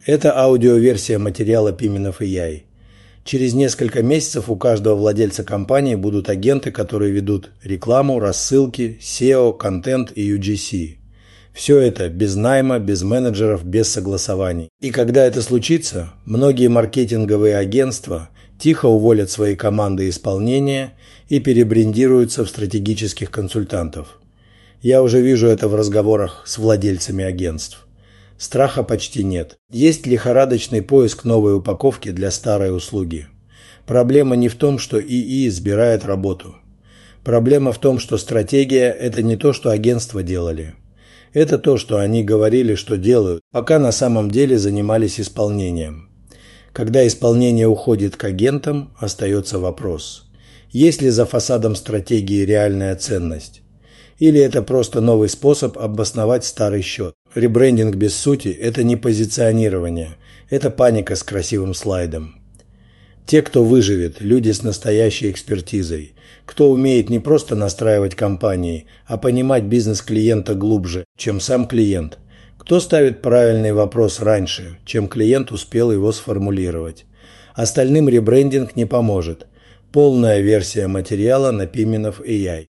Это аудиоверсия материала Pimenov AI. Через несколько месяцев у каждого владельца компании будут агенты, которые ведут рекламу, рассылки, SEO, контент и UGC. Все это без найма, без менеджеров, без согласований. И когда это случится, многие маркетинговые агентства тихо уволят свои команды исполнения и перебрендируются в стратегических консультантов. Я уже вижу это в разговорах с владельцами агентств. Страха почти нет. Есть лихорадочный поиск новой упаковки для старой услуги. Проблема не в том, что ИИ избирает работу. Проблема в том, что стратегия – это не то, что агентства делали. Это то, что они говорили, что делают, пока на самом деле занимались исполнением. Когда исполнение уходит к агентам, остается вопрос: есть ли за фасадом стратегии реальная ценность? Или это просто новый способ обосновать старый счет? Ребрендинг без сути – это не позиционирование, это паника с красивым слайдом. Те, кто выживет, люди с настоящей экспертизой, кто умеет не просто настраивать компании, а понимать бизнес клиента глубже, чем сам клиент, кто ставит правильный вопрос раньше, чем клиент успел его сформулировать. Остальным ребрендинг не поможет. Полная версия материала на Pimenov AI.